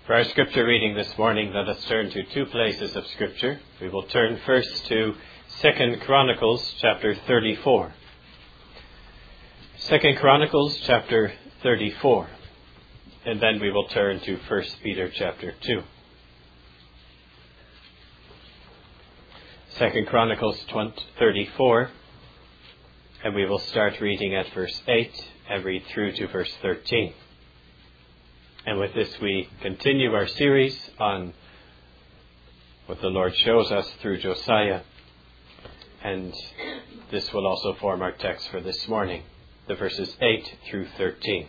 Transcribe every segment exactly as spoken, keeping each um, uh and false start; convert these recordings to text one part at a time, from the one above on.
For our scripture reading this morning, let us turn to two places of scripture. We will turn first to Second Chronicles chapter thirty-four. Second Chronicles chapter thirty-four. And then we will turn to First Peter chapter two. Second Chronicles thirty-four. And we will start reading at verse eight and read through to verse thirteen. And with this we continue our series on what the Lord shows us through Josiah. And this will also form our text for this morning, the verses eight through thirteen.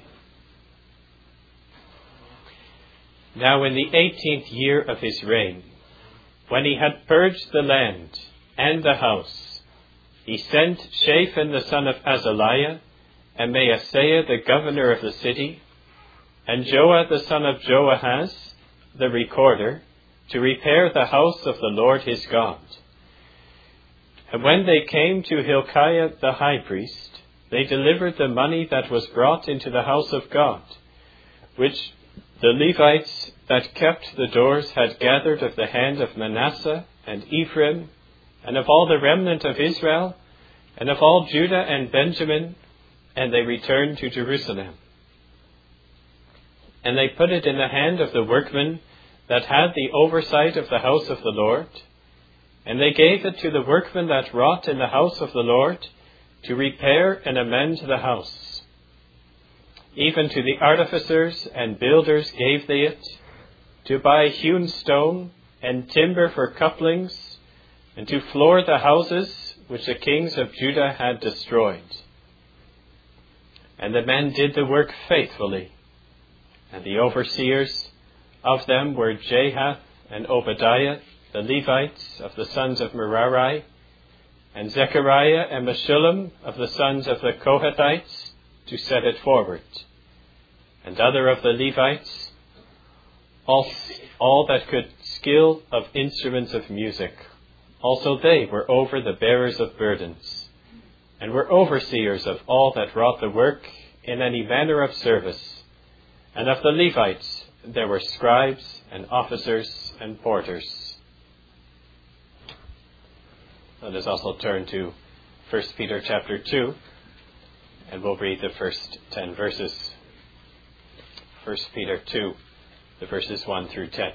Now in the eighteenth year of his reign, when he had purged the land and the house, he sent Shaphan the son of Azaliah, and Maaseiah the governor of the city, and Joah the son of Joahaz, the recorder, to repair the house of the Lord his God. And when they came to Hilkiah the high priest, they delivered the money that was brought into the house of God, which the Levites that kept the doors had gathered of the hand of Manasseh and Ephraim, and of all the remnant of Israel, and of all Judah and Benjamin, and they returned to Jerusalem. And they put it in the hand of the workmen that had the oversight of the house of the Lord. And they gave it to the workmen that wrought in the house of the Lord, to repair and amend the house. Even to the artificers and builders gave they it, to buy hewn stone and timber for couplings, and to floor the houses which the kings of Judah had destroyed. And the men did the work faithfully. And the overseers of them were Jahath and Obadiah, the Levites of the sons of Merari, and Zechariah and Meshullam of the sons of the Kohathites, to set it forward. And other of the Levites, all, all that could skill of instruments of music. Also they were over the bearers of burdens, and were overseers of all that wrought the work in any manner of service. And of the Levites there were scribes and officers and porters. Let us also turn to First Peter chapter two, and we'll read the first ten verses. First Peter two, the verses one through ten.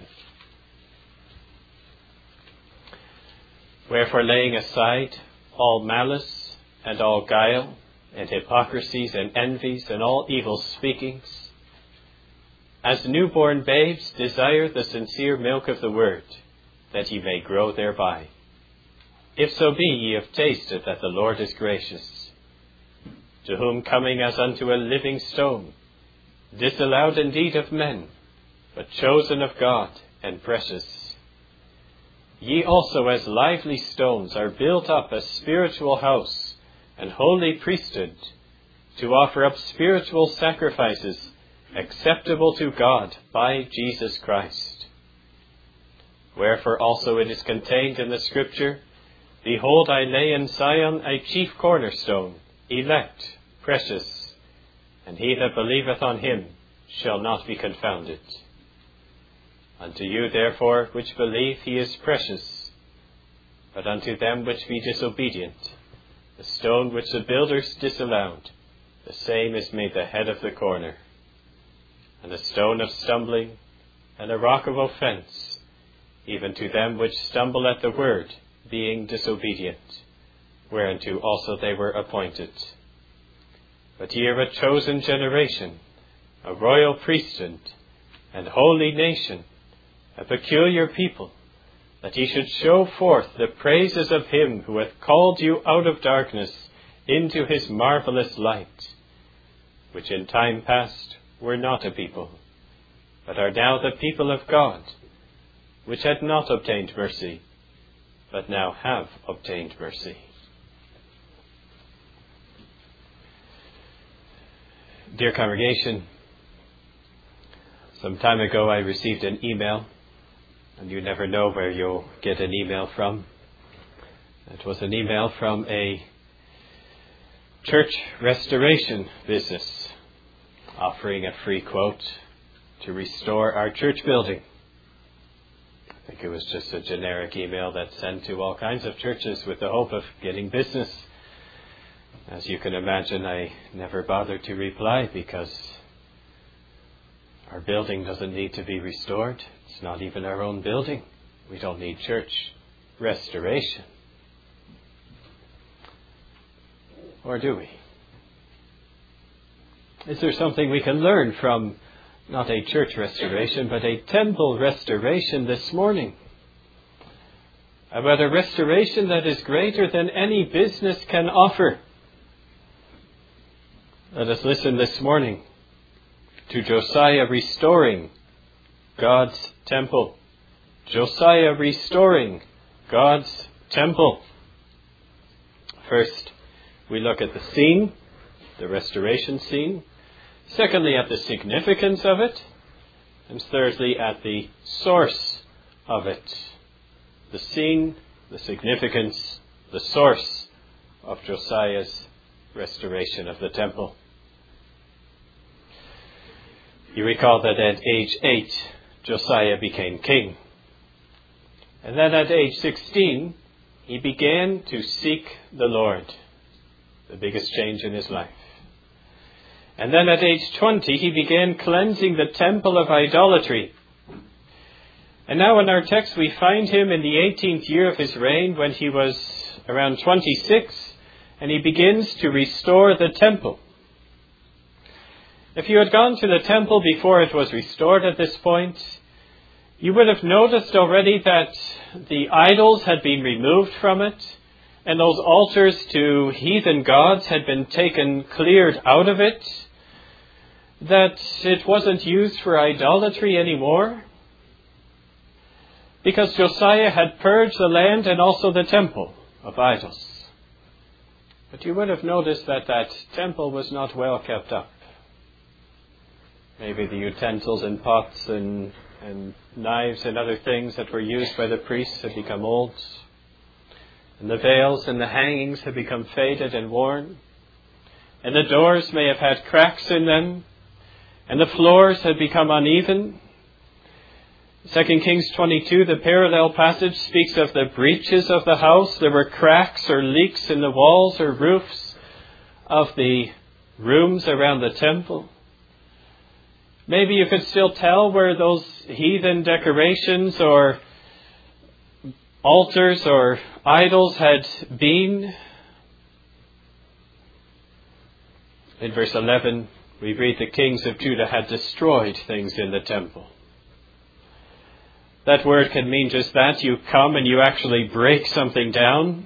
Wherefore, laying aside all malice and all guile and hypocrisies and envies and all evil speakings, as newborn babes desire the sincere milk of the word, that ye may grow thereby. If so be ye have tasted that the Lord is gracious, to whom coming as unto a living stone, disallowed indeed of men, but chosen of God and precious, ye also as lively stones are built up a spiritual house and holy priesthood, to offer up spiritual sacrifices acceptable to God by Jesus Christ. Wherefore also it is contained in the Scripture, Behold, I lay in Zion a chief cornerstone, elect, precious, and he that believeth on him shall not be confounded. Unto you therefore which believe he is precious, but unto them which be disobedient, the stone which the builders disallowed, the same is made the head of the corner, and a stone of stumbling, and a rock of offence, even to them which stumble at the word, being disobedient, whereunto also they were appointed. But ye are a chosen generation, a royal priesthood, and holy nation, a peculiar people, that ye should show forth the praises of him who hath called you out of darkness into his marvellous light, which in time past were not a people, but are now the people of God, which had not obtained mercy, but now have obtained mercy. Dear congregation, some time ago I received an email, and you never know where you'll get an email from. It was an email from a church restoration business, offering a free quote to restore our church building. I think it was just a generic email that's sent to all kinds of churches with the hope of getting business. As you can imagine, I never bothered to reply because our building doesn't need to be restored. It's not even our own building. We don't need church restoration. Or do we? Is there something we can learn from not a church restoration, but a temple restoration this morning? About a restoration that is greater than any business can offer. Let us listen this morning to Josiah restoring God's temple. Josiah restoring God's temple. First, we look at the scene, the restoration scene. Secondly, at the significance of it. And thirdly, at the source of it. The scene, the significance, the source of Josiah's restoration of the temple. You recall that at age eight, Josiah became king. And then at age sixteen, he began to seek the Lord. The biggest change in his life. And then at age twenty, he began cleansing the temple of idolatry. And now in our text, we find him in the eighteenth year of his reign when he was around twenty-six, and he begins to restore the temple. If you had gone to the temple before it was restored at this point, you would have noticed already that the idols had been removed from it, and those altars to heathen gods had been taken, cleared out of it, that it wasn't used for idolatry anymore, because Josiah had purged the land and also the temple of idols. But you would have noticed that that temple was not well kept up. Maybe the utensils and pots and, and knives and other things that were used by the priests had become old. And the veils and the hangings had become faded and worn. And the doors may have had cracks in them. And the floors had become uneven. Second Kings twenty-two, the parallel passage, speaks of the breaches of the house. There were cracks or leaks in the walls or roofs of the rooms around the temple. Maybe you could still tell where those heathen decorations or altars or idols had been. In verse eleven, we read the kings of Judah had destroyed things in the temple. That word can mean just that. You come and you actually break something down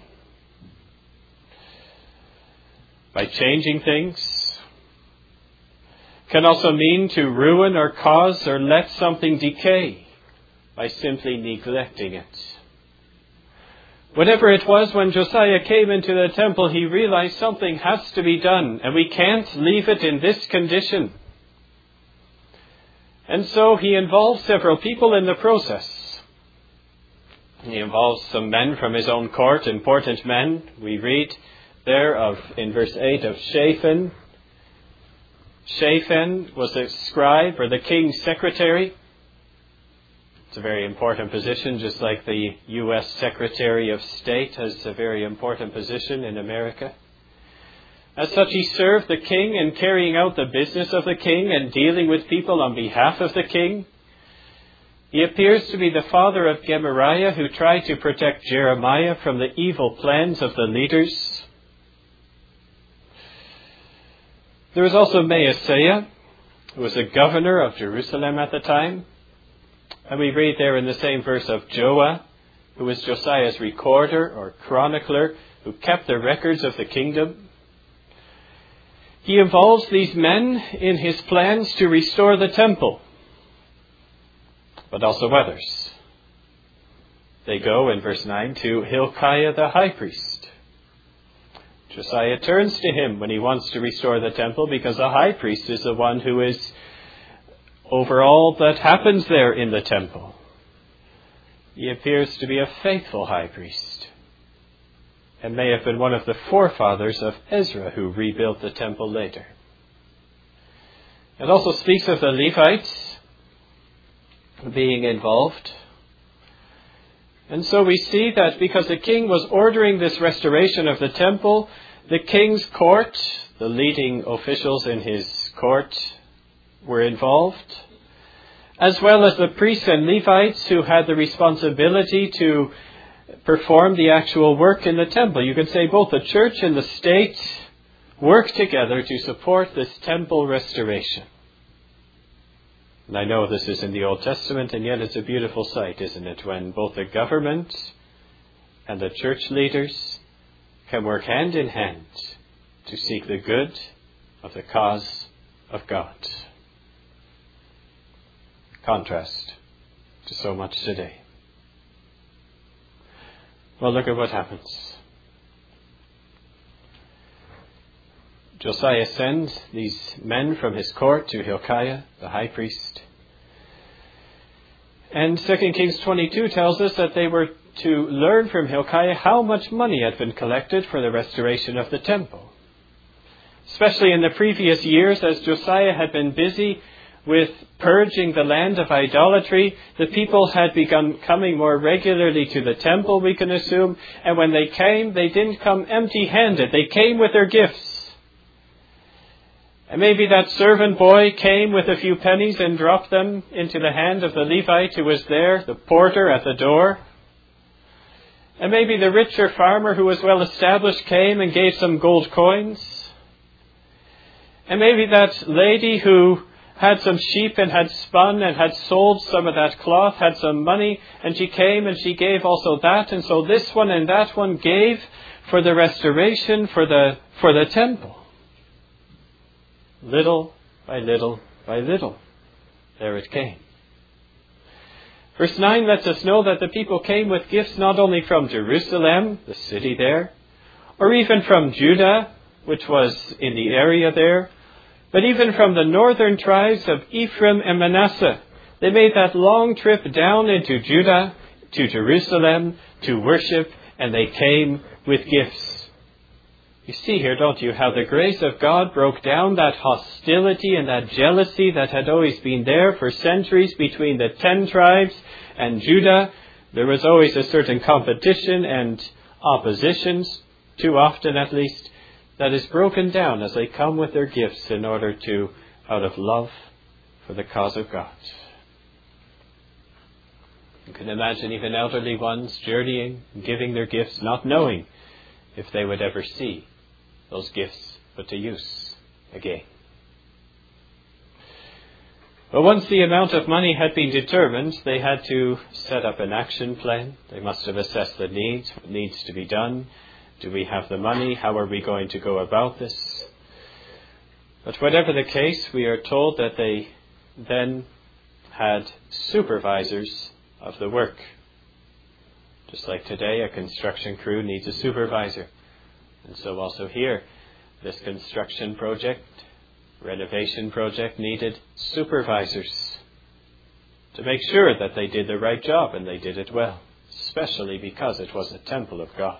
by changing things. Can also mean to ruin or cause or let something decay by simply neglecting it. Whatever it was, when Josiah came into the temple, he realized something has to be done, and we can't leave it in this condition. And so he involved several people in the process. He involves some men from his own court, important men. We read there of in verse eight of Shaphan. Shaphan was the scribe or the king's secretary. It's a very important position, just like the U S Secretary of State has a very important position in America. As such, he served the king in carrying out the business of the king and dealing with people on behalf of the king. He appears to be the father of Gemariah, who tried to protect Jeremiah from the evil plans of the leaders. There was also Maaseiah, who was a governor of Jerusalem at the time. And we read there in the same verse of Joah, who was Josiah's recorder or chronicler, who kept the records of the kingdom. He involves these men in his plans to restore the temple, but also others. They go in verse nine to Hilkiah the high priest. Josiah turns to him when he wants to restore the temple, because the high priest is the one who is over all that happens there in the temple. He appears to be a faithful high priest, and may have been one of the forefathers of Ezra, who rebuilt the temple later. It also speaks of the Levites, being involved. And so we see that because the king was ordering this restoration of the temple, the king's court, the leading officials in his court, were involved, as well as the priests and Levites who had the responsibility to perform the actual work in the temple. You could say both the church and the state work together to support this temple restoration. And I know this is in the Old Testament, and yet it's a beautiful sight, isn't it, when both the government and the church leaders can work hand in hand to seek the good of the cause of God. Contrast to so much today. Well, look at what happens. Josiah sends these men from his court to Hilkiah, the high priest. And Second Kings twenty-two tells us that they were to learn from Hilkiah how much money had been collected for the restoration of the temple. Especially in the previous years, as Josiah had been busy with purging the land of idolatry, the people had begun coming more regularly to the temple, we can assume. And when they came, they didn't come empty-handed. They came with their gifts. And maybe that servant boy came with a few pennies and dropped them into the hand of the Levite who was there, the porter at the door. And maybe the richer farmer who was well established came and gave some gold coins. And maybe that lady who had some sheep and had spun and had sold some of that cloth, had some money, and she came and she gave also that. And so this one and that one gave for the restoration, for the, for the temple. Little by little by little, there it came. Verse nine lets us know that the people came with gifts not only from Jerusalem, the city there, or even from Judah, which was in the area there, but even from the northern tribes of Ephraim and Manasseh. They made that long trip down into Judah, to Jerusalem, to worship, and they came with gifts. You see here, don't you, how the grace of God broke down that hostility and that jealousy that had always been there for centuries between the ten tribes and Judah. There was always a certain competition and oppositions, too often at least, that is broken down as they come with their gifts in order to, out of love for the cause of God. You can imagine even elderly ones journeying, giving their gifts, not knowing if they would ever see those gifts put to use again. But once the amount of money had been determined, they had to set up an action plan. They must have assessed the needs, what needs to be done. Do we have the money? How are we going to go about this? But whatever the case, we are told that they then had supervisors of the work. Just like today, a construction crew needs a supervisor. And so also here, this construction project, renovation project, needed supervisors to make sure that they did the right job and they did it well, especially because it was a temple of God.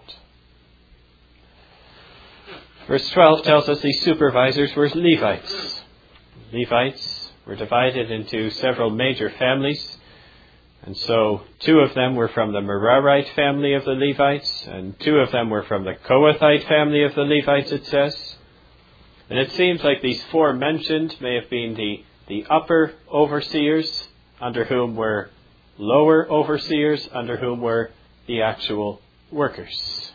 Verse twelve tells us these supervisors were Levites. Levites were divided into several major families. And so two of them were from the Merarite family of the Levites, and two of them were from the Kohathite family of the Levites, it says. And it seems like these four mentioned may have been the, the upper overseers, under whom were lower overseers, under whom were the actual workers.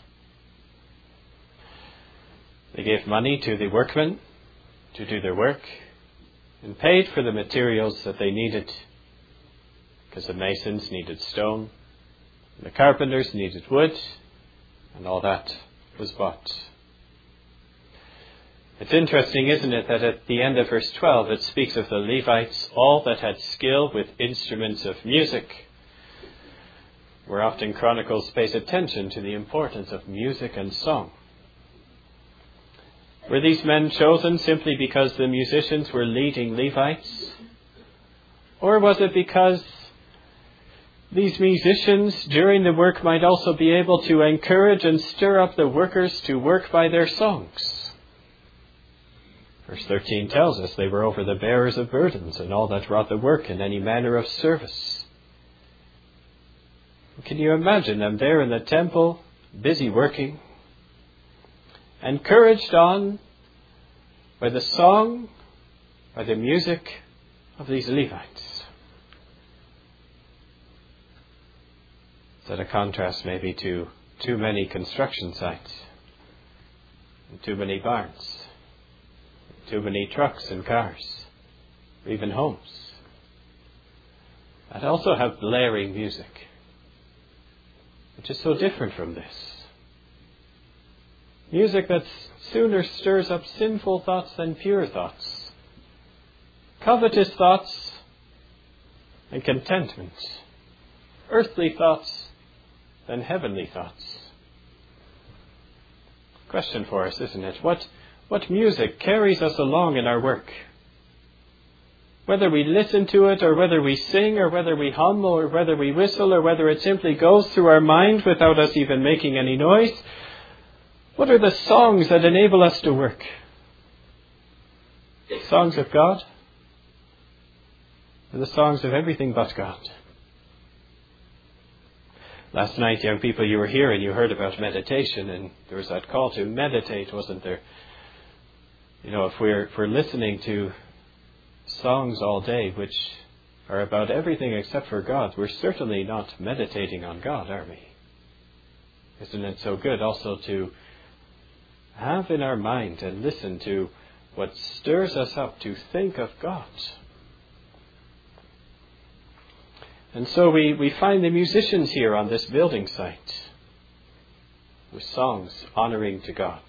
They gave money to the workmen to do their work, and paid for the materials that they needed. Because the masons needed stone, and the carpenters needed wood, and all that was bought. It's interesting, isn't it, that at the end of verse twelve it speaks of the Levites, all that had skill with instruments of music. Where often Chronicles pays attention to the importance of music and song. Were these men chosen simply because the musicians were leading Levites? Or was it because these musicians during the work might also be able to encourage and stir up the workers to work by their songs? Verse thirteen tells us they were over the bearers of burdens and all that wrought the work in any manner of service. Can you imagine them there in the temple, busy working, encouraged on by the song, by the music of these Levites? Is that a contrast maybe to too many construction sites, and too many barns, too many trucks and cars, or even homes that also have blaring music, which is so different from this? Music that sooner stirs up sinful thoughts than pure thoughts, covetous thoughts and contentment, earthly thoughts than heavenly thoughts. Question for us, isn't it? What, what music carries us along in our work? Whether we listen to it, or whether we sing, or whether we hum, or whether we whistle, or whether it simply goes through our mind without us even making any noise, what are the songs that enable us to work? Songs of God? Or the songs of everything but God? Last night, young people, you were here and you heard about meditation, and there was that call to meditate, wasn't there? You know, if we're, if we're listening to songs all day which are about everything except for God, we're certainly not meditating on God, are we? Isn't it so good also to have in our mind and listen to what stirs us up to think of God? And so we, we find the musicians here on this building site with songs honoring to God.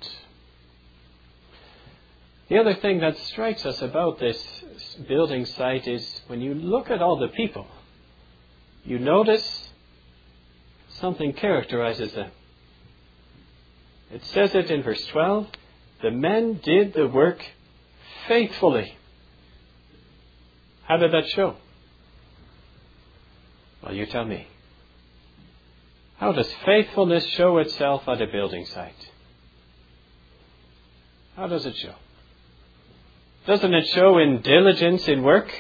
The other thing that strikes us about this building site is when you look at all the people, you notice something characterizes them. It says it in verse twelve, the men did the work faithfully. How did that show? Well, you tell me. How does faithfulness show itself at a building site? How does it show? Doesn't it show in diligence in work?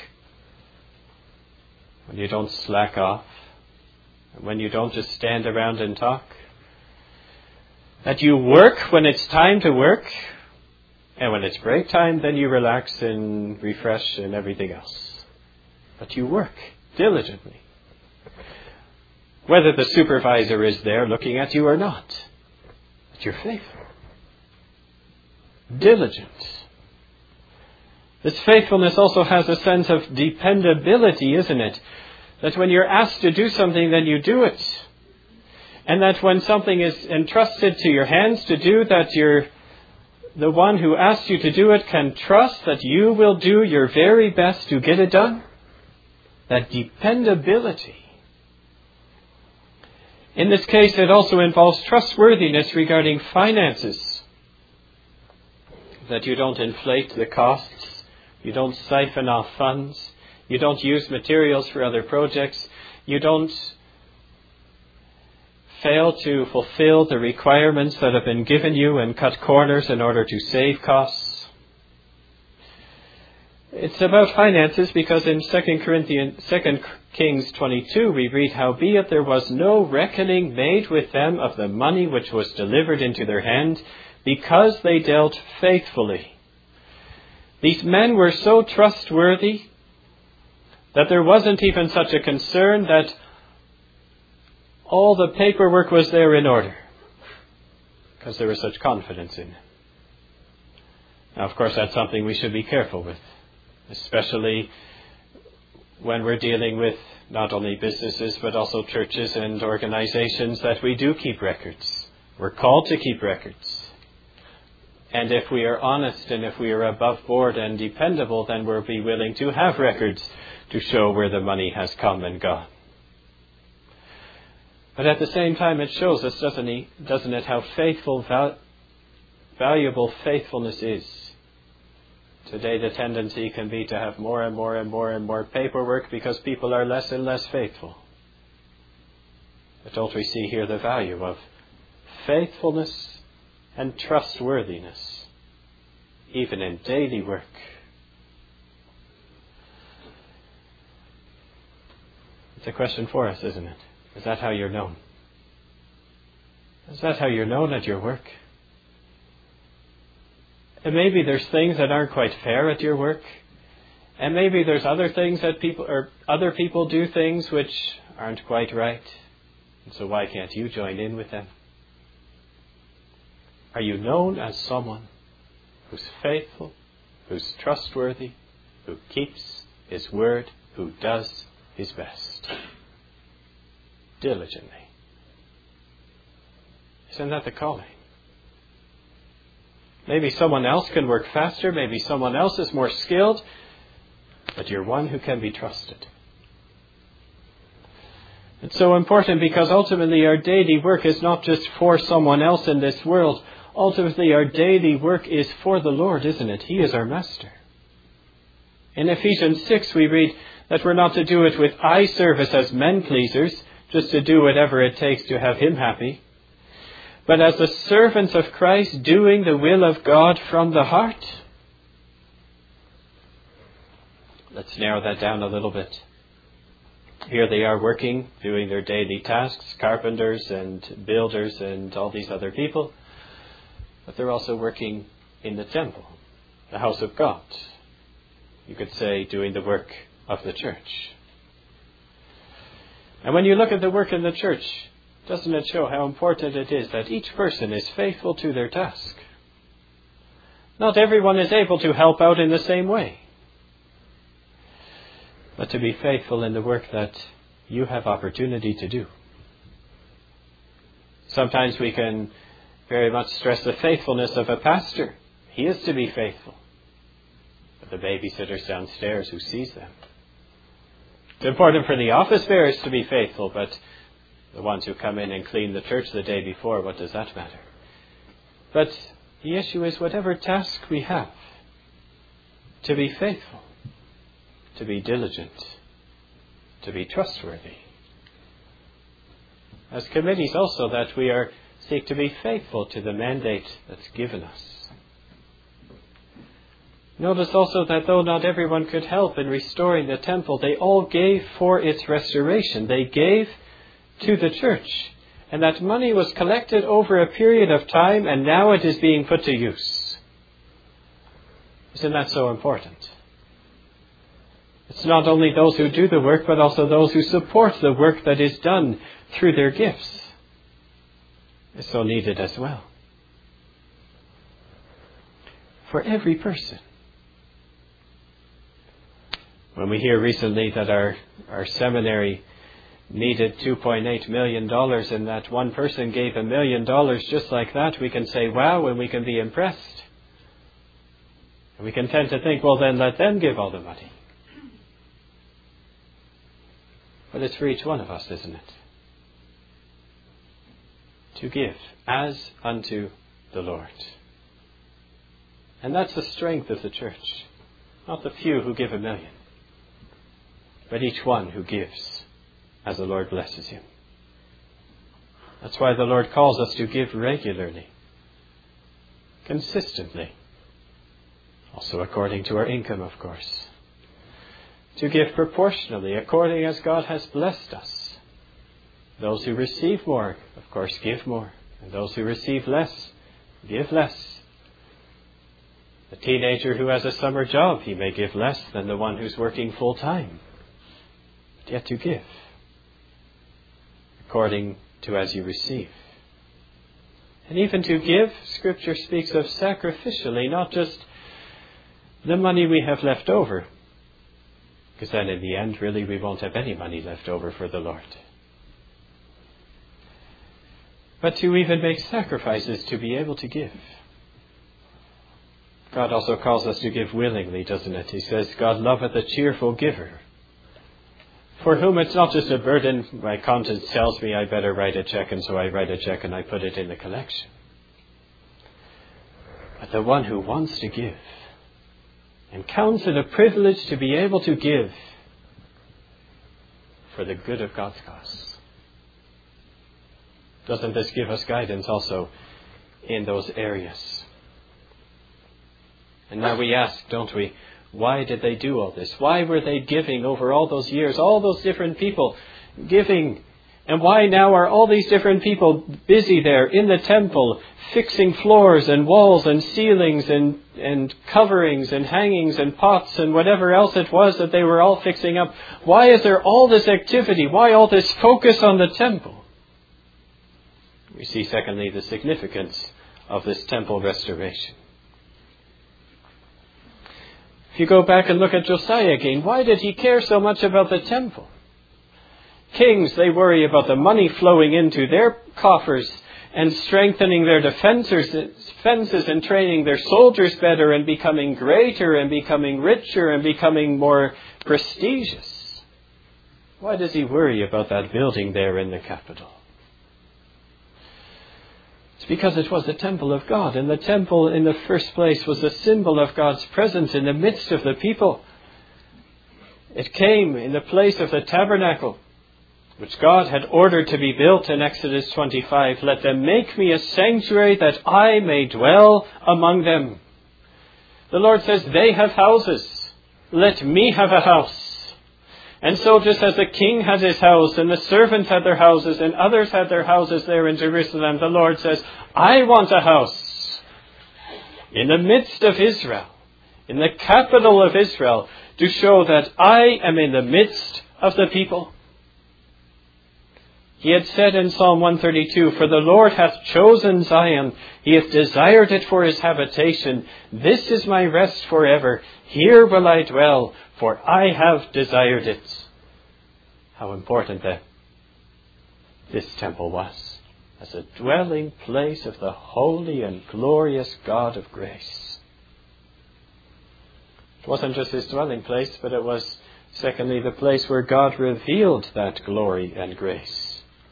When you don't slack off, and when you don't just stand around and talk? That you work when it's time to work, and when it's break time, then you relax and refresh and everything else. But you work diligently. Whether the supervisor is there looking at you or not. But you're faithful. Diligent. This faithfulness also has a sense of dependability, isn't it? That when you're asked to do something, then you do it. And that when something is entrusted to your hands to do, that you're, the one who asked you to do it can trust that you will do your very best to get it done. That dependability. In this case, it also involves trustworthiness regarding finances. That you don't inflate the costs. You don't siphon off funds. You don't use materials for other projects. You don't fail to fulfill the requirements that have been given you and cut corners in order to save costs. It's about finances because in Second Corinthians, Second Kings twenty-two we read, howbeit there was no reckoning made with them of the money which was delivered into their hand, because they dealt faithfully. These men were so trustworthy that there wasn't even such a concern that all the paperwork was there in order, because there was such confidence in them. Now, of course, that's something we should be careful with, especially when we're dealing with not only businesses but also churches and organizations, that we do keep records. We're called to keep records. And if we are honest and if we are above board and dependable, then we'll be willing to have records to show where the money has come and gone. But at the same time, it shows us, doesn't it, doesn't it how faithful, val- valuable faithfulness is. Today the tendency can be to have more and more and more and more paperwork because people are less and less faithful. But don't we see here the value of faithfulness and trustworthiness even in daily work. It's a question for us, isn't it? Is that how you're known? Is that how you're known at your work? And maybe there's things that aren't quite fair at your work. And maybe there's other things that people, or other people do things which aren't quite right. And so why can't you join in with them? Are you known as someone who's faithful, who's trustworthy, who keeps his word, who does his best? Diligently. Isn't that the calling? Maybe someone else can work faster, maybe someone else is more skilled, but you're one who can be trusted. It's so important because ultimately our daily work is not just for someone else in this world. Ultimately our daily work is for the Lord, isn't it? He is our master. In Ephesians six we read that we're not to do it with eye service as men pleasers, just to do whatever it takes to have him happy, but as the servants of Christ doing the will of God from the heart. Let's narrow that down a little bit. Here they are working, doing their daily tasks, carpenters and builders and all these other people. But they're also working in the temple, the house of God. You could say doing the work of the church. And when you look at the work in the church, doesn't it show how important it is that each person is faithful to their task? Not everyone is able to help out in the same way. But to be faithful in the work that you have opportunity to do. Sometimes we can very much stress the faithfulness of a pastor. He is to be faithful. But the babysitter's downstairs who sees them. It's important for the office bearers to be faithful, but the ones who come in and clean the church the day before, what does that matter? But the issue is whatever task we have, to be faithful, to be diligent, to be trustworthy. As committees also, that we are seek to be faithful to the mandate that's given us. Notice also that though not everyone could help in restoring the temple, they all gave for its restoration. They gave to the church. And that money was collected over a period of time, and now it is being put to use. Isn't that so important? It's not only those who do the work, but also those who support the work that is done through their gifts. It's so needed as well. For every person. When we hear recently that our, our seminary needed two point eight million dollars and that one person gave a million dollars just like that, we can say, wow, and we can be impressed. And we can tend to think, well, then let them give all the money. But it's for each one of us, isn't it? To give as unto the Lord. And that's the strength of the church. Not the few who give a million, but each one who gives as the Lord blesses him. That's why the Lord calls us to give regularly, consistently, also according to our income, of course. To give proportionally, according as God has blessed us. Those who receive more, of course, give more. And those who receive less, give less. The teenager who has a summer job, he may give less than the one who's working full time. But yet to give, according to as you receive. And even to give, Scripture speaks of sacrificially, not just the money we have left over. Because then in the end, really, we won't have any money left over for the Lord. But to even make sacrifices to be able to give. God also calls us to give willingly, doesn't it? He says, God loveth a cheerful giver. For whom it's not just a burden. My conscience tells me I better write a check, and so I write a check and I put it in the collection. But the one who wants to give and counts it a privilege to be able to give for the good of God's cause. Doesn't this give us guidance also in those areas? And now we ask, don't we, why did they do all this? Why were they giving over all those years, all those different people giving? And why now are all these different people busy there in the temple, fixing floors and walls and ceilings and, and coverings and hangings and pots and whatever else it was that they were all fixing up? Why is there all this activity? Why all this focus on the temple? We see, secondly, the significance of this temple restoration. If you go back and look at Josiah again, why did he care so much about the temple? Kings, they worry about the money flowing into their coffers and strengthening their defenses, defenses and training their soldiers better and becoming greater and becoming richer and becoming more prestigious. Why does he worry about that building there in the capital? It's because it was the temple of God, and the temple in the first place was a symbol of God's presence in the midst of the people. It came in the place of the tabernacle, which God had ordered to be built in Exodus twenty-five. Let them make me a sanctuary that I may dwell among them. The Lord says, they have houses. Let me have a house. And so just as the king had his house and the servants had their houses and others had their houses there in Jerusalem, the Lord says, I want a house in the midst of Israel, in the capital of Israel, to show that I am in the midst of the people. He had said in Psalm one thirty-two, for the Lord hath chosen Zion, he hath desired it for his habitation. This is my rest forever. Here will I dwell, for I have desired it. How important then this temple was, as a dwelling place of the holy and glorious God of grace. It wasn't just his dwelling place, but it was, secondly, the place where God revealed that glory and grace.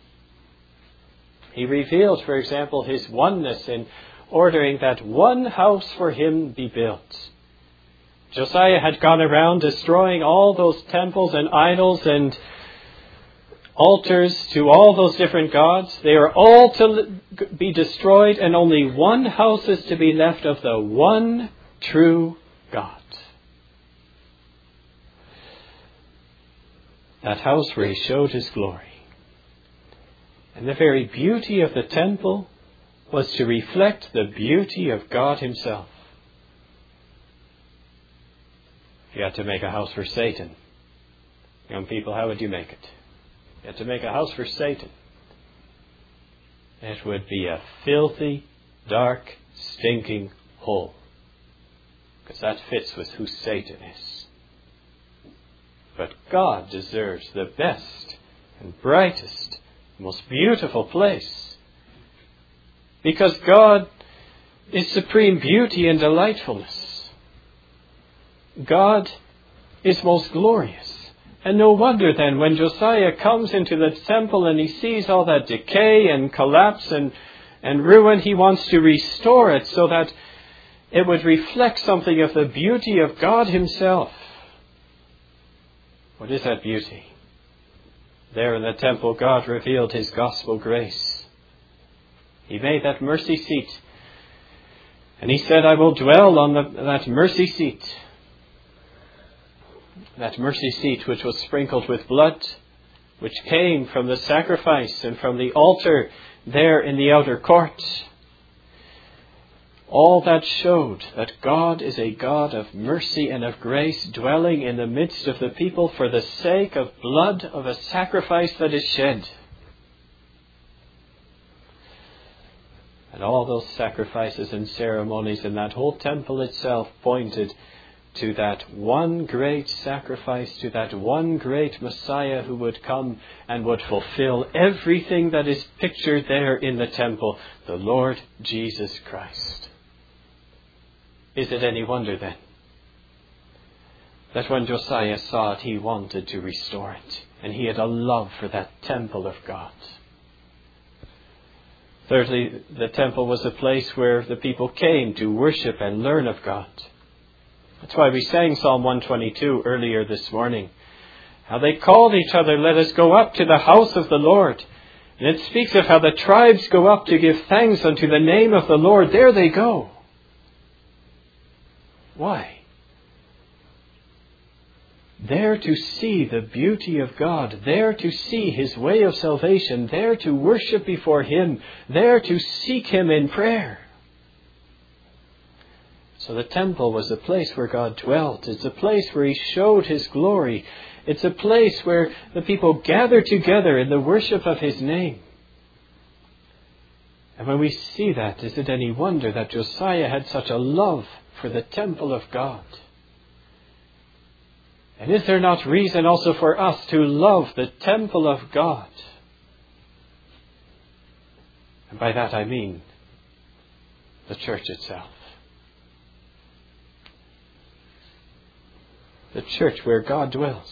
He revealed, for example, his oneness in ordering that one house for him be built. Josiah had gone around destroying all those temples and idols and altars to all those different gods. They are all to be destroyed, and only one house is to be left of the one true God. That house where he showed his glory. And the very beauty of the temple was to reflect the beauty of God himself. If you had to make a house for Satan, young people, how would you make it? You had to make a house for Satan. It would be a filthy, dark, stinking hole. Because that fits with who Satan is. But God deserves the best and brightest, most beautiful place. Because God is supreme beauty and delightfulness. God is most glorious. And no wonder then when Josiah comes into the temple and he sees all that decay and collapse and, and ruin, he wants to restore it so that it would reflect something of the beauty of God himself. What is that beauty? There in the temple, God revealed his gospel grace. He made that mercy seat. And he said, I will dwell on the, that mercy seat. That mercy seat which was sprinkled with blood, which came from the sacrifice and from the altar there in the outer court. All that showed that God is a God of mercy and of grace, dwelling in the midst of the people for the sake of blood of a sacrifice that is shed. And all those sacrifices and ceremonies in that whole temple itself pointed to that one great sacrifice, to that one great Messiah who would come and would fulfill everything that is pictured there in the temple, the Lord Jesus Christ. Is it any wonder then that when Josiah saw it, he wanted to restore it, and he had a love for that temple of God? Thirdly, the temple was a place where the people came to worship and learn of God. That's why we sang Psalm one twenty-two earlier this morning. How they called each other, let us go up to the house of the Lord. And it speaks of how the tribes go up to give thanks unto the name of the Lord. There they go. Why? There to see the beauty of God, there to see His way of salvation, there to worship before Him, there to seek Him in prayer. So the temple was a place where God dwelt. It's a place where He showed His glory. It's a place where the people gathered together in the worship of His name. And when we see that, is it any wonder that Josiah had such a love for the temple of God? And is there not reason also for us to love the temple of God? And by that I mean the church itself. The church where God dwells.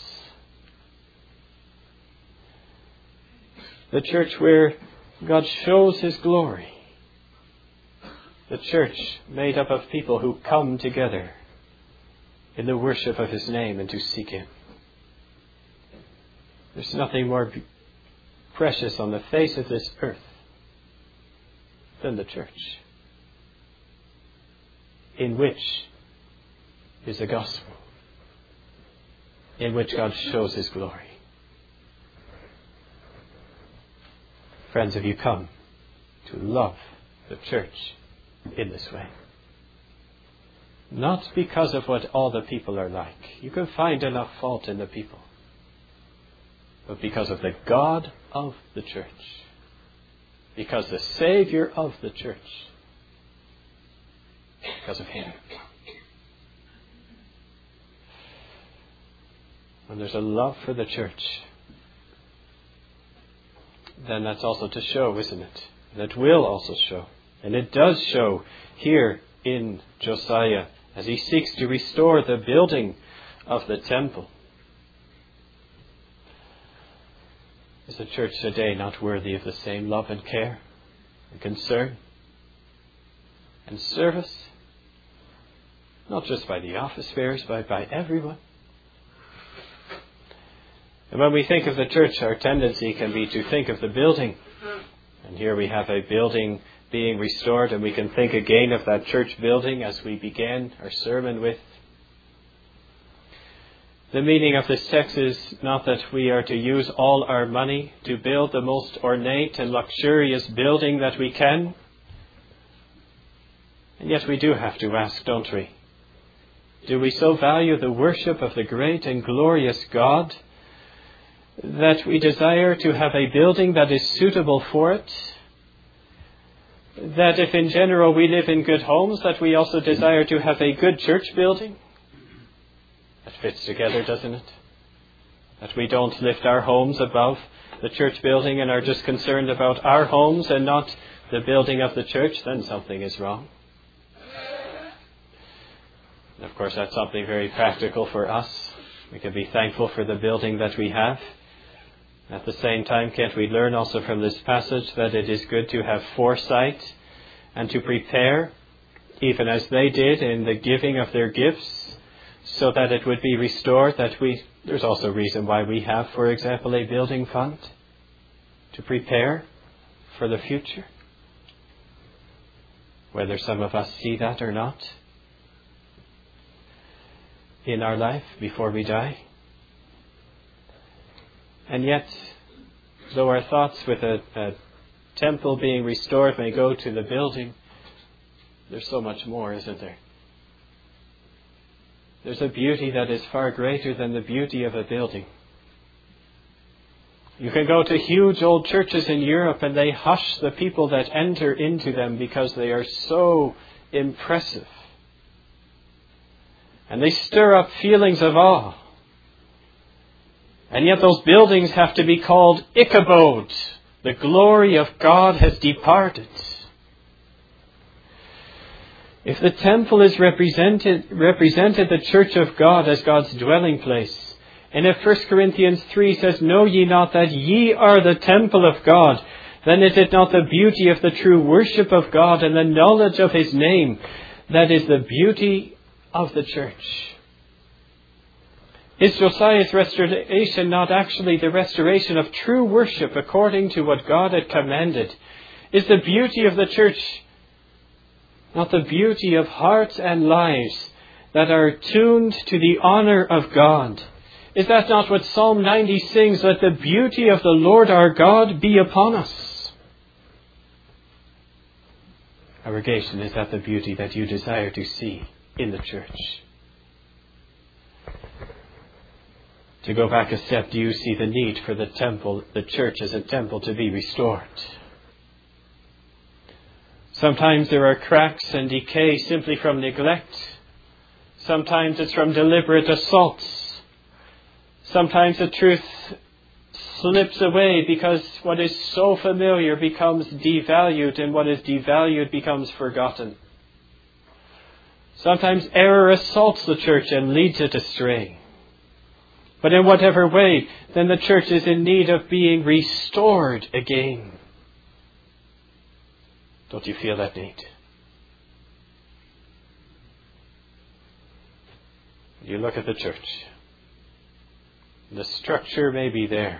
The church where God shows His glory. The church made up of people who come together in the worship of His name and to seek Him. There's nothing more precious on the face of this earth than the church, in which is the gospel, in which God shows His glory. Friends, have you come to love the church in this way? Not because of what all the people are like. You can find enough fault in the people. But because of the God of the church. Because the Savior of the church. Because of Him. When there's a love for the church, then that's also to show, isn't it? That will also show. And it does show here in Josiah as he seeks to restore the building of the temple. Is the church today not worthy of the same love and care and concern and service? Not just by the office bearers, but by everyone. And when we think of the church, our tendency can be to think of the building. And here we have a building being restored, and we can think again of that church building as we began our sermon with. The meaning of this text is not that we are to use all our money to build the most ornate and luxurious building that we can. And yet we do have to ask, don't we? Do we so value the worship of the great and glorious God that we desire to have a building that is suitable for it? That if in general we live in good homes, that we also desire to have a good church building? That fits together, doesn't it? That we don't lift our homes above the church building and are just concerned about our homes and not the building of the church, then something is wrong. And of course, that's something very practical for us. We can be thankful for the building that we have. At the same time, can't we learn also from this passage that it is good to have foresight and to prepare, even as they did in the giving of their gifts, so that it would be restored, that we, there's also reason why we have, for example, a building fund to prepare for the future. Whether some of us see that or not in our life before we die. And yet, though our thoughts with a, a temple being restored may go to the building, there's so much more, isn't there? There's a beauty that is far greater than the beauty of a building. You can go to huge old churches in Europe and they hush the people that enter into them because they are so impressive. And they stir up feelings of awe. And yet those buildings have to be called Ichabod. The glory of God has departed. If the temple is represented, represented the church of God as God's dwelling place, and if First Corinthians three says, "Know ye not that ye are the temple of God," then is it not the beauty of the true worship of God and the knowledge of His name that is the beauty of the church? Is Josiah's restoration not actually the restoration of true worship according to what God had commanded? Is the beauty of the church not the beauty of hearts and lives that are tuned to the honor of God. Is that not what Psalm ninety sings? Let the beauty of the Lord our God be upon us. Congregation, is that the beauty that you desire to see in the church? To go back a step, do you see the need for the temple, the church as a temple, to be restored? Sometimes there are cracks and decay simply from neglect. Sometimes it's from deliberate assaults. Sometimes the truth slips away because what is so familiar becomes devalued, and what is devalued becomes forgotten. Sometimes error assaults the church and leads it astray. But in whatever way, then the church is in need of being restored again. Don't you feel that need? You look at the church. The structure may be there.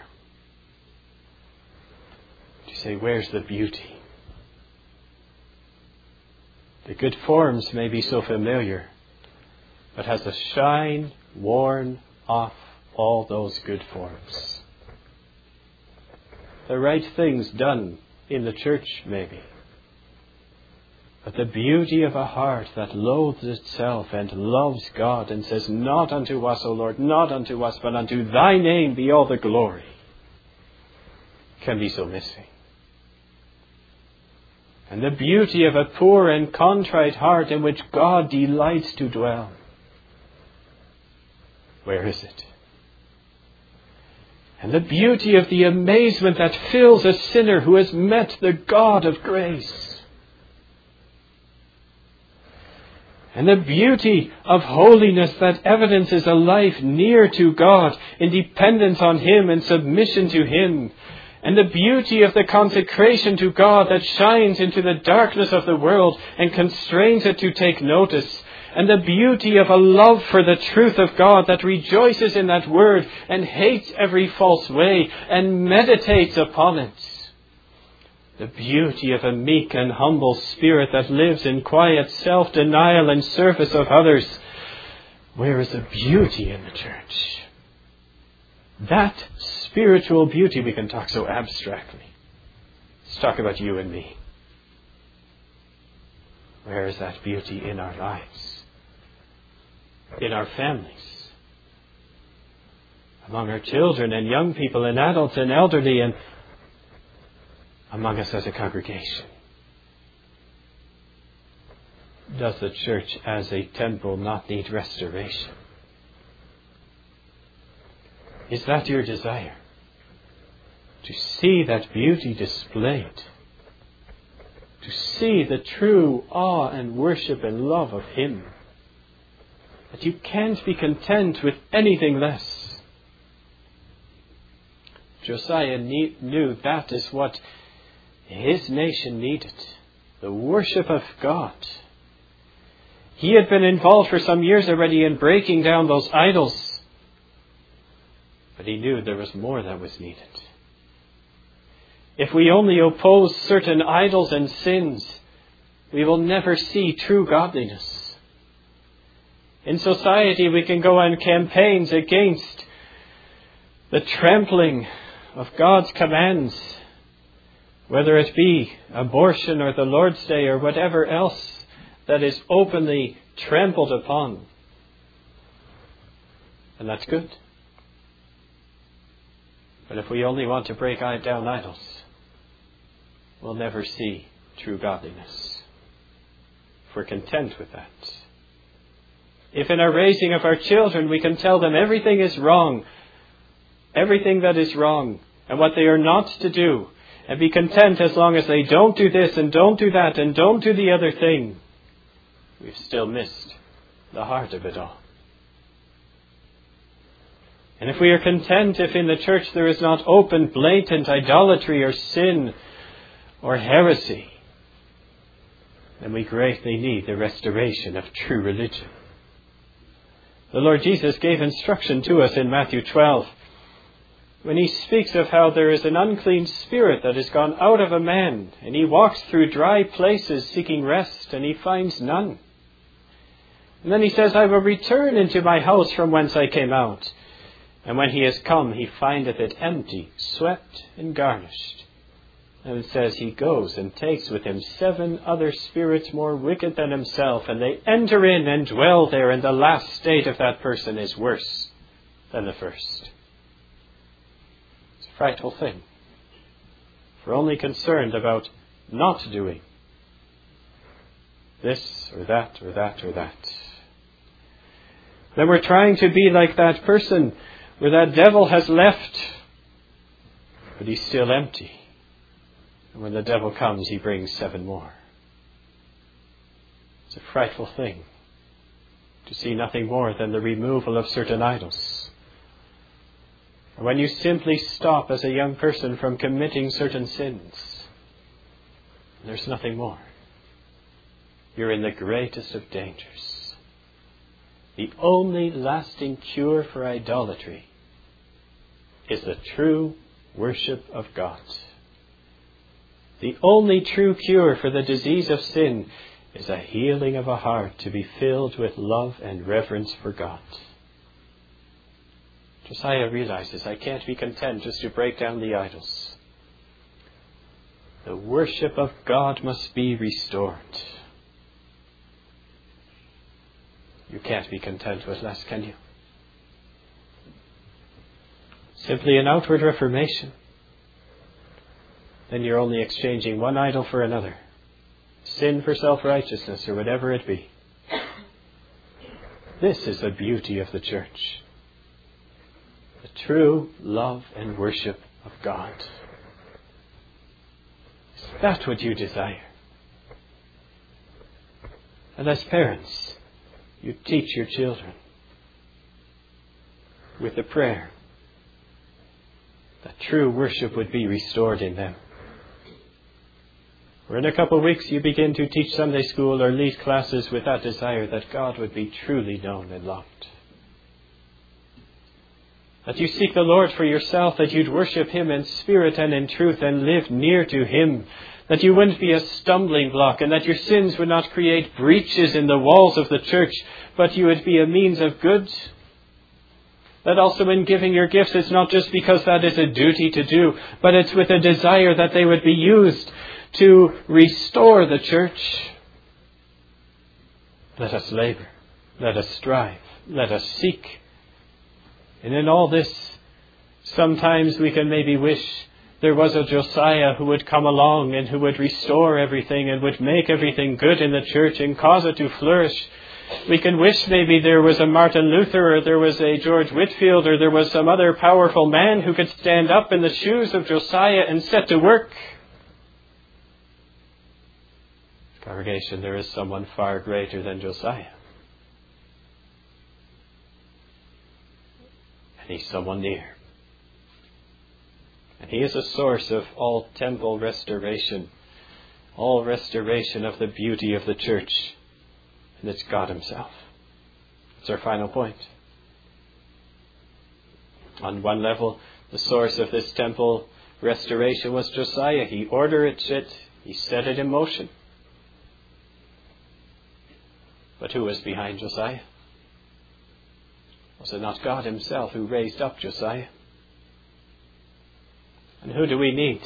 You say, where's the beauty? The good forms may be so familiar, but has the shine worn off all those good forms? The right things done in the church, maybe. But the beauty of a heart that loathes itself and loves God and says, not unto us, O Lord, not unto us, but unto thy name be all the glory, can be so missing. And the beauty of a poor and contrite heart in which God delights to dwell, where is it? And the beauty of the amazement that fills a sinner who has met the God of grace. And the beauty of holiness that evidences a life near to God, in dependence on Him and submission to Him. And the beauty of the consecration to God that shines into the darkness of the world and constrains it to take notice. And the beauty of a love for the truth of God that rejoices in that word and hates every false way and meditates upon it. The beauty of a meek and humble spirit that lives in quiet self-denial and service of others. Where is the beauty in the church? That spiritual beauty, we can talk so abstractly. Let's talk about you and me. Where is that beauty in our lives? In our families? Among our children and young people and adults and elderly and among us as a congregation? Does the church as a temple not need restoration? Is that your desire? To see that beauty displayed? To see the true awe and worship and love of Him? That you can't be content with anything less. Josiah knew that is what his nation needed, the worship of God. He had been involved for some years already in breaking down those idols, but he knew there was more that was needed. If we only oppose certain idols and sins, we will never see true godliness. In society, we can go on campaigns against the trampling of God's commands, whether it be abortion or the Lord's Day or whatever else that is openly trampled upon. And that's good. But if we only want to break down idols, we'll never see true godliness. If we're content with that. If in our raising of our children we can tell them everything is wrong, everything that is wrong, and what they are not to do, and be content as long as they don't do this and don't do that and don't do the other thing, we've still missed the heart of it all. And if we are content if in the church there is not open, blatant idolatry or sin or heresy, then we greatly need the restoration of true religion. The Lord Jesus gave instruction to us in Matthew twelve, when He speaks of how there is an unclean spirit that has gone out of a man, and he walks through dry places seeking rest, and he finds none. And then he says, I will return into my house from whence I came out. And when he is come, he findeth it empty, swept and garnished. And it says he goes and takes with him seven other spirits more wicked than himself, and they enter in and dwell there, and the last state of that person is worse than the first. It's a frightful thing. If we're only concerned about not doing this or that or that or that, then we're trying to be like that person where that devil has left, but he's still empty. And when the devil comes, he brings seven more. It's a frightful thing to see nothing more than the removal of certain idols. Or when you simply stop as a young person from committing certain sins, there's nothing more. You're in the greatest of dangers. The only lasting cure for idolatry is the true worship of God. The only true cure for the disease of sin is a healing of a heart to be filled with love and reverence for God. Josiah realizes, I can't be content just to break down the idols. The worship of God must be restored. You can't be content with less, can you? Simply an outward reformation. Then you're only exchanging one idol for another. Sin for self-righteousness or whatever it be. This is the beauty of the church. The true love and worship of God. Is that what you desire? And as parents, you teach your children with the prayer that true worship would be restored in them. Or in a couple of weeks you begin to teach Sunday school or lead classes with that desire that God would be truly known and loved. That you seek the Lord for yourself, that you'd worship Him in spirit and in truth and live near to Him. That you wouldn't be a stumbling block, and that your sins would not create breaches in the walls of the church, but you would be a means of good. That also in giving your gifts, it's not just because that is a duty to do, but it's with a desire that they would be used to restore the church. Let us labor. Let us strive. Let us seek. And in all this, sometimes we can maybe wish there was a Josiah who would come along and who would restore everything and would make everything good in the church and cause it to flourish. We can wish maybe there was a Martin Luther or there was a George Whitefield or there was some other powerful man who could stand up in the shoes of Josiah and set to work. Congregation, there is someone far greater than Josiah. And he's someone near. And he is a source of all temple restoration, all restoration of the beauty of the church. And it's God Himself. It's our final point. On one level, the source of this temple restoration was Josiah. He ordered it, he set it in motion. But who was behind Josiah? Was it not God Himself who raised up Josiah? And who do we need?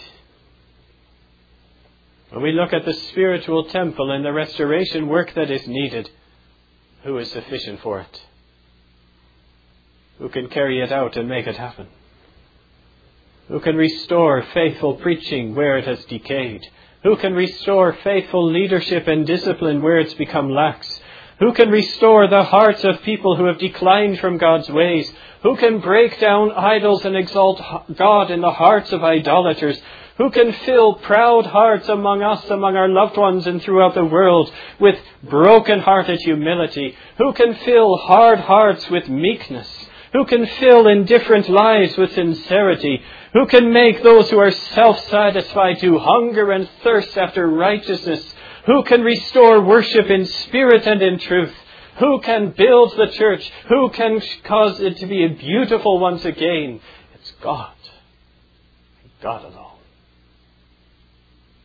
When we look at the spiritual temple and the restoration work that is needed, who is sufficient for it? Who can carry it out and make it happen? Who can restore faithful preaching where it has decayed? Who can restore faithful leadership and discipline where it's become lax? Who can restore the hearts of people who have declined from God's ways? Who can break down idols and exalt God in the hearts of idolaters? Who can fill proud hearts among us, among our loved ones and throughout the world with broken-hearted humility? Who can fill hard hearts with meekness? Who can fill indifferent lives with sincerity? Who can make those who are self-satisfied to hunger and thirst after righteousness? Who can restore worship in spirit and in truth? Who can build the church? Who can cause it to be beautiful once again? It's God. God alone.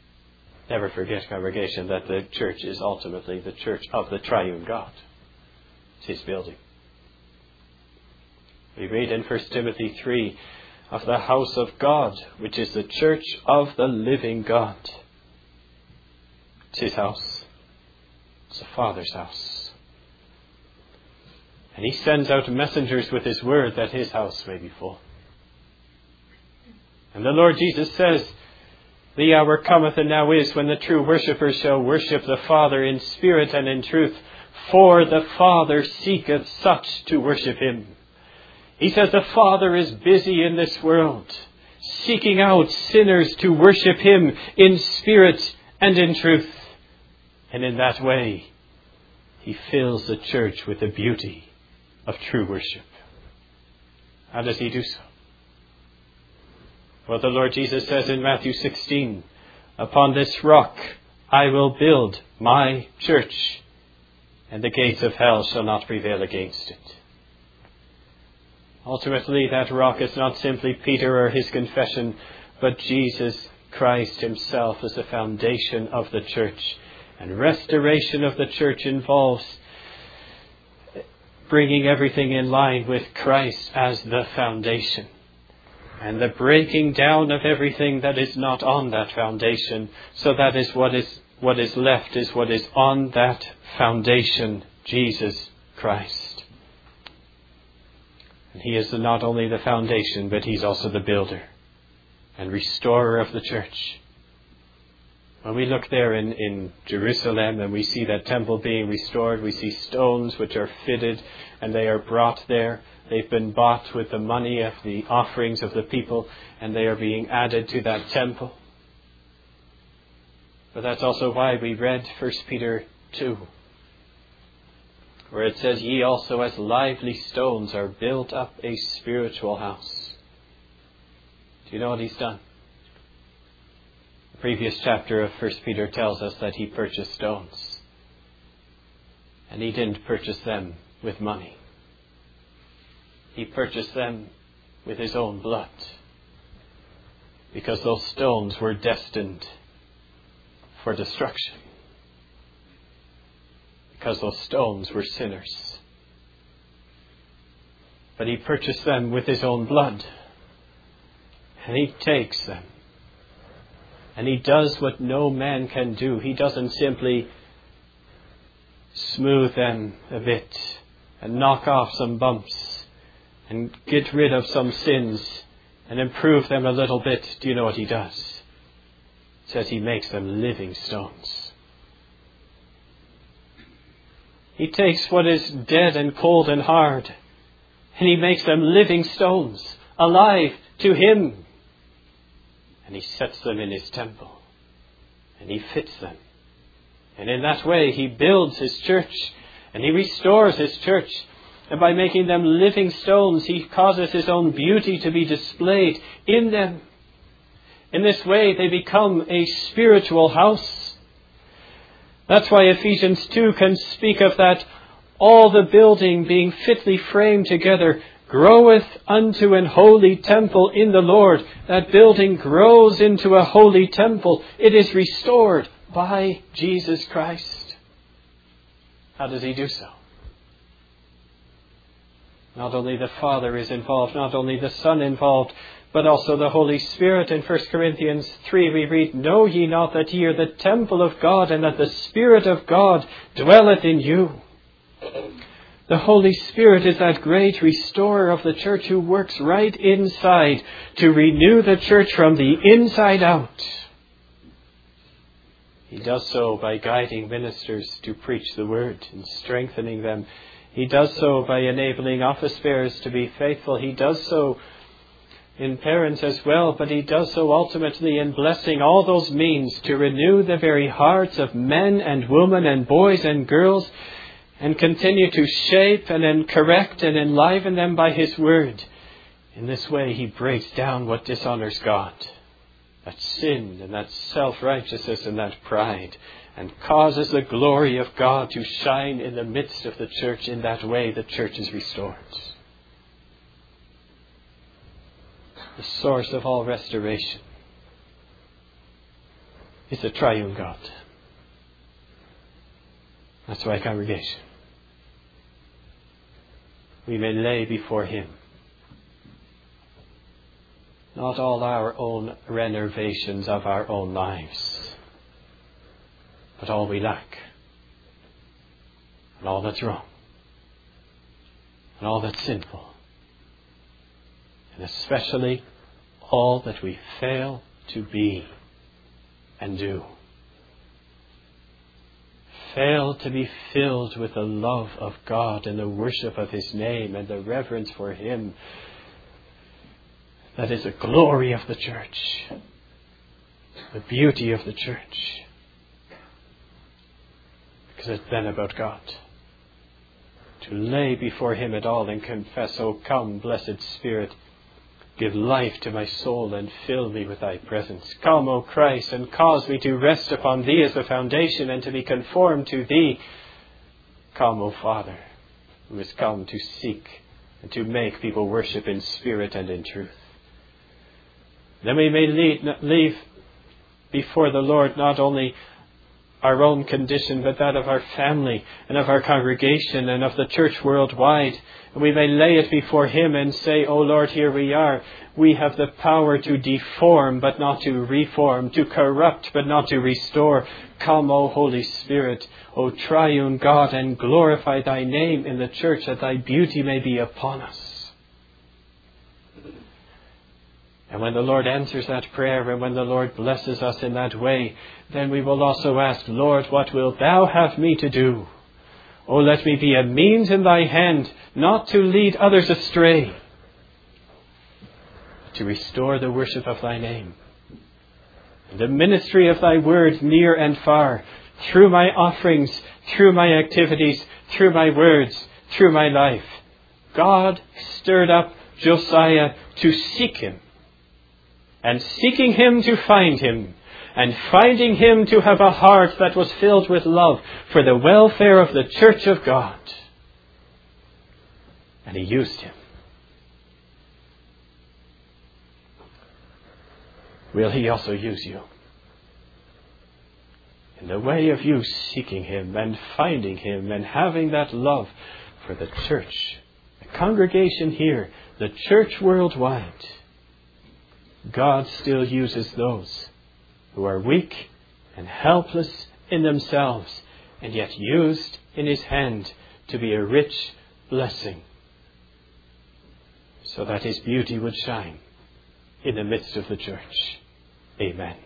Never forget, congregation, that the church is ultimately the church of the triune God. It's his building. We read in First Timothy three of the house of God, which is the church of the living God. It's his house. It's the Father's house. And he sends out messengers with his word that his house may be full. And the Lord Jesus says, the hour cometh and now is when the true worshippers shall worship the Father in spirit and in truth, for the Father seeketh such to worship him. He says the Father is busy in this world, seeking out sinners to worship him in spirit and in truth. And in that way, he fills the church with the beauty of true worship. How does he do so? Well, the Lord Jesus says in Matthew sixteen, upon this rock I will build my church, and the gates of hell shall not prevail against it. Ultimately, that rock is not simply Peter or his confession, but Jesus Christ himself as the foundation of the church. And restoration of the church involves bringing everything in line with Christ as the foundation. And the breaking down of everything that is not on that foundation. So that is what is what is left is what is on that foundation, Jesus Christ. And he is not only the foundation, but he's also the builder and restorer of the church. When we look there in, in Jerusalem and we see that temple being restored, we see stones which are fitted and they are brought there. They've been bought with the money of the offerings of the people, and they are being added to that temple. But that's also why we read First Peter two, where it says, ye also as lively stones are built up a spiritual house. Do you know what he's done? The previous chapter of First Peter tells us that he purchased stones. And he didn't purchase them with money. He purchased them with his own blood. Because those stones were destined for destruction. Because those stones were sinners. But he purchased them with his own blood. And he takes them. And he does what no man can do. He doesn't simply smooth them a bit and knock off some bumps and get rid of some sins and improve them a little bit. Do you know what he does? It says he makes them living stones. He takes what is dead and cold and hard, and he makes them living stones, alive to him. And he sets them in his temple, and he fits them. And in that way he builds his church, and he restores his church. And by making them living stones, he causes his own beauty to be displayed in them. In this way, they become a spiritual house. That's why Ephesians two can speak of that, all the building being fitly framed together, groweth unto an holy temple in the Lord. That building grows into a holy temple. It is restored by Jesus Christ. How does he do so? Not only the Father is involved, not only the Son involved, but also the Holy Spirit. In First Corinthians three we read, know ye not that ye are the temple of God, and that the Spirit of God dwelleth in you? The Holy Spirit is that great restorer of the church who works right inside to renew the church from the inside out. He does so by guiding ministers to preach the word and strengthening them. He does so by enabling office bearers to be faithful. He does so in parents as well, but he does so ultimately in blessing all those means to renew the very hearts of men and women and boys and girls, and continue to shape and then correct and enliven them by his word. In this way he breaks down what dishonors God, that sin and that self-righteousness and that pride, and causes the glory of God to shine in the midst of the church. In that way the church is restored. The source of all restoration is the triune God. That's why, congregation, we may lay before him not all our own renovations of our own lives, but all we lack, and all that's wrong, and all that's sinful, and especially all that we fail to be and do. Fail to be filled with the love of God and the worship of his name and the reverence for him. That is the glory of the church, the beauty of the church, because it's then about God. To lay before him it all and confess, "O come, blessed Spirit, give life to my soul and fill me with thy presence. Come, O Christ, and cause me to rest upon thee as the foundation and to be conformed to thee. Come, O Father, who has come to seek and to make people worship in spirit and in truth." Then we may lead, leave before the Lord not only our own condition, but that of our family and of our congregation and of the church worldwide. And we may lay it before him and say, "O Lord, here we are. We have the power to deform, but not to reform, to corrupt, but not to restore. Come, O Holy Spirit, O triune God, and glorify thy name in the church, that thy beauty may be upon us." And when the Lord answers that prayer, and when the Lord blesses us in that way, then we will also ask, "Lord, what wilt thou have me to do? Oh, let me be a means in thy hand, not to lead others astray, but to restore the worship of thy name, and the ministry of thy word near and far, through my offerings, through my activities, through my words, through my life." God stirred up Josiah to seek him, and seeking him to find him, and finding him to have a heart that was filled with love for the welfare of the church of God. And he used him. Will he also use you? In the way of you seeking him and finding him and having that love for the church, the congregation here, the church worldwide, God still uses those who are weak and helpless in themselves, and yet used in his hand to be a rich blessing, so that his beauty would shine in the midst of the church. Amen.